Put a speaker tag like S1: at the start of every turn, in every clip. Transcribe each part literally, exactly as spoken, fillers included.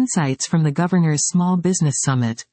S1: Insights from the Governor's Small Business Summit.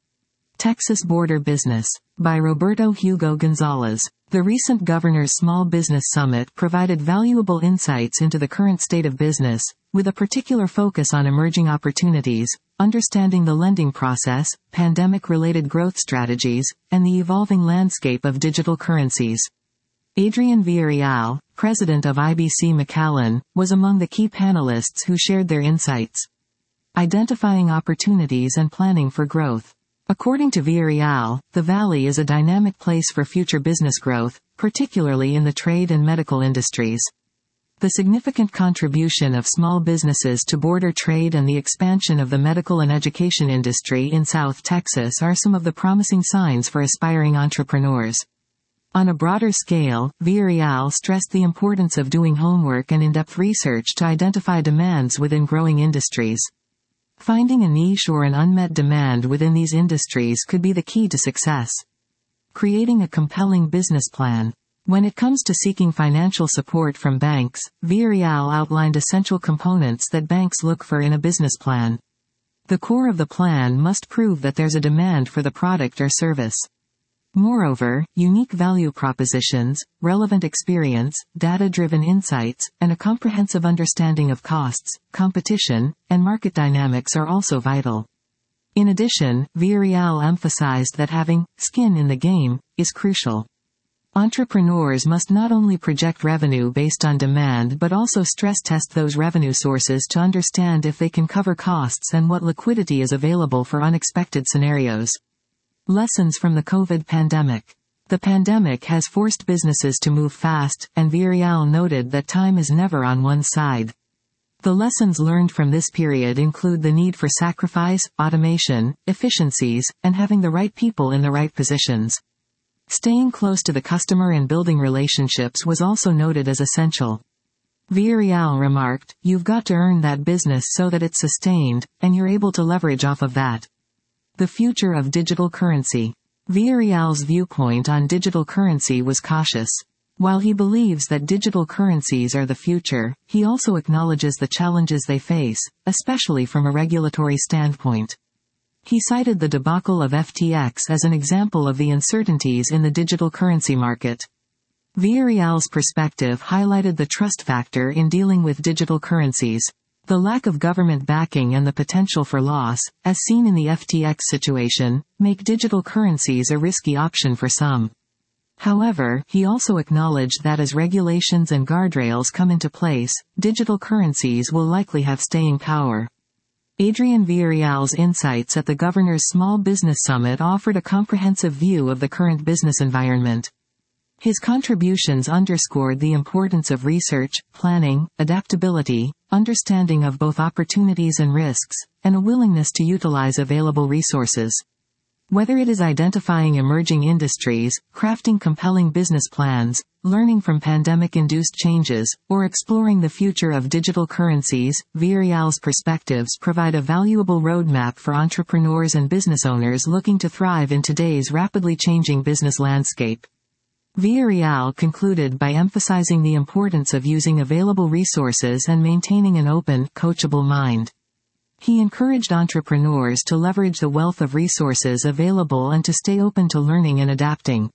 S1: Texas Border Business. By Roberto Hugo Gonzalez. The recent Governor's Small Business Summit provided valuable insights into the current state of business, with a particular focus on emerging opportunities, understanding the lending process, pandemic-related growth strategies, and the evolving landscape of digital currencies. Adrian Villarreal, president of I B C McAllen, was among the key panelists who shared their insights. Identifying opportunities and planning for growth. According to Villarreal, the Valley is a dynamic place for future business growth, particularly in the trade and medical industries. The significant contribution of small businesses to border trade and the expansion of the medical and education industry in South Texas are some of the promising signs for aspiring entrepreneurs. On a broader scale, Villarreal stressed the importance of doing homework and in-depth research to identify demands within growing industries. Finding a niche or an unmet demand within these industries could be the key to success. Creating a compelling business plan. When it comes to seeking financial support from banks, Villarreal outlined essential components that banks look for in a business plan. The core of the plan must prove that there's a demand for the product or service. Moreover, unique value propositions, relevant experience, data-driven insights, and a comprehensive understanding of costs, competition, and market dynamics are also vital. In addition, Villarreal emphasized that having skin in the game is crucial. Entrepreneurs must not only project revenue based on demand but also stress-test those revenue sources to understand if they can cover costs and what liquidity is available for unexpected scenarios. Lessons from the COVID pandemic. The pandemic has forced businesses to move fast, and Villarreal noted that time is never on one side. The lessons learned from this period include the need for sacrifice, automation, efficiencies, and having the right people in the right positions. Staying close to the customer and building relationships was also noted as essential. Villarreal remarked, "You've got to earn that business so that it's sustained, and you're able to leverage off of that." The future of digital currency. Villarreal's viewpoint on digital currency was cautious. While he believes that digital currencies are the future, he also acknowledges the challenges they face, especially from a regulatory standpoint. He cited the debacle of F T X as an example of the uncertainties in the digital currency market. Villarreal's perspective highlighted the trust factor in dealing with digital currencies. The lack of government backing and the potential for loss, as seen in the F T X situation, make digital currencies a risky option for some. However, he also acknowledged that as regulations and guardrails come into place, digital currencies will likely have staying power. Adrian Villarreal's insights at the Governor's Small Business Summit offered a comprehensive view of the current business environment. His contributions underscored the importance of research, planning, adaptability, understanding of both opportunities and risks, and a willingness to utilize available resources. Whether it is identifying emerging industries, crafting compelling business plans, learning from pandemic-induced changes, or exploring the future of digital currencies, Villarreal's perspectives provide a valuable roadmap for entrepreneurs and business owners looking to thrive in today's rapidly changing business landscape. Villarreal concluded by emphasizing the importance of using available resources and maintaining an open, coachable mind. He encouraged entrepreneurs to leverage the wealth of resources available and to stay open to learning and adapting.